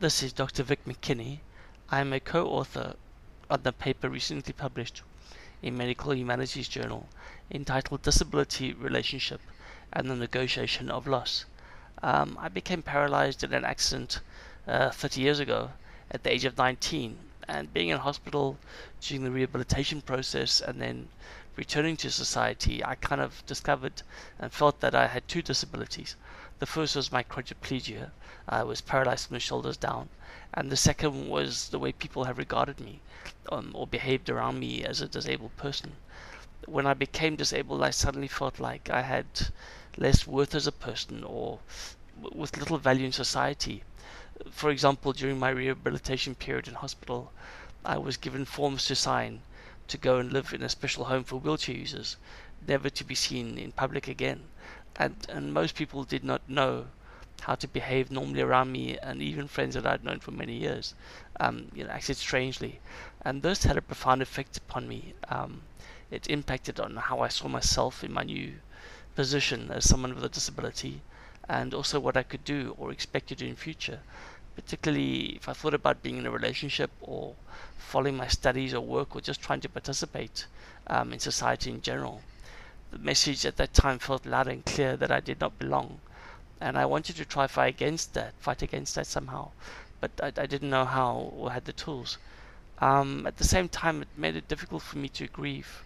This is Dr. Vic McKinney. I am a co-author on the paper recently published in Medical Humanities Journal entitled Disability Relationship and the Negotiation of Loss. I became paralyzed in an accident 30 years ago at the age of 19, and being in hospital during the rehabilitation process and then returning to society, I kind of discovered and felt that I had two disabilities. The first was my quadriplegia. I was paralyzed from the shoulders down. And the second was the way people have regarded me or behaved around me as a disabled person. When I became disabled, I suddenly felt like I had less worth as a person or with little value in society. For example, during my rehabilitation period in hospital, I was given forms to sign to go and live in a special home for wheelchair users, never to be seen in public again. And most people did not know how to behave normally around me, and even friends that I'd known for many years, acted strangely. And this had a profound effect upon me. It impacted on how I saw myself in my new position as someone with a disability, and also what I could do or expect to do in future, particularly if I thought about being in a relationship or following my studies or work or just trying to participate in society in general. The message at that time felt loud and clear that I did not belong, and I wanted to try fight against that somehow, but I didn't know how or had the tools. At the same time, it made it difficult for me to grieve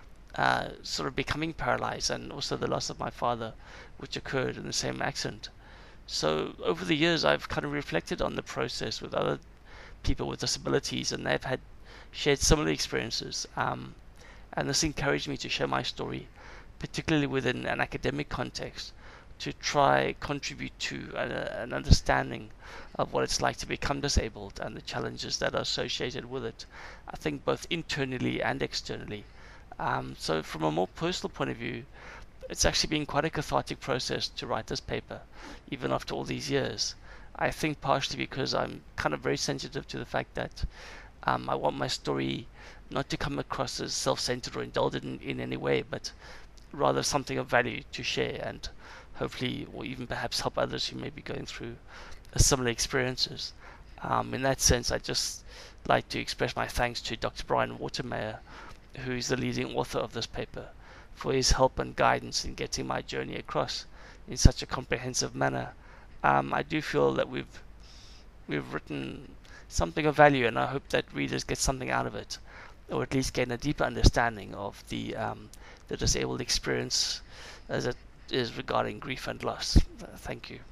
sort of becoming paralyzed, and also the loss of my father, which occurred in the same accident. So over the years, I've kind of reflected on the process with other people with disabilities, and they've had shared similar experiences. And this encouraged me to share my story, particularly within an academic context, to try contribute to an understanding of what it's like to become disabled and the challenges that are associated with it. I think both internally and externally. So from a more personal point of view, it's actually been quite a cathartic process to write this paper, even after all these years. I think partially because I'm kind of very sensitive to the fact that I want my story not to come across as self-centered or indulgent in any way, but rather something of value to share and hopefully, or even perhaps help others who may be going through similar experiences. In that sense, I'd just like to express my thanks to Dr. Brian Watermeyer, who is the leading author of this paper, for his help and guidance in getting my journey across in such a comprehensive manner. I do feel that we've written something of value, and I hope that readers get something out of it, or at least gain a deeper understanding of the disabled experience as it is regarding grief and loss. Thank you.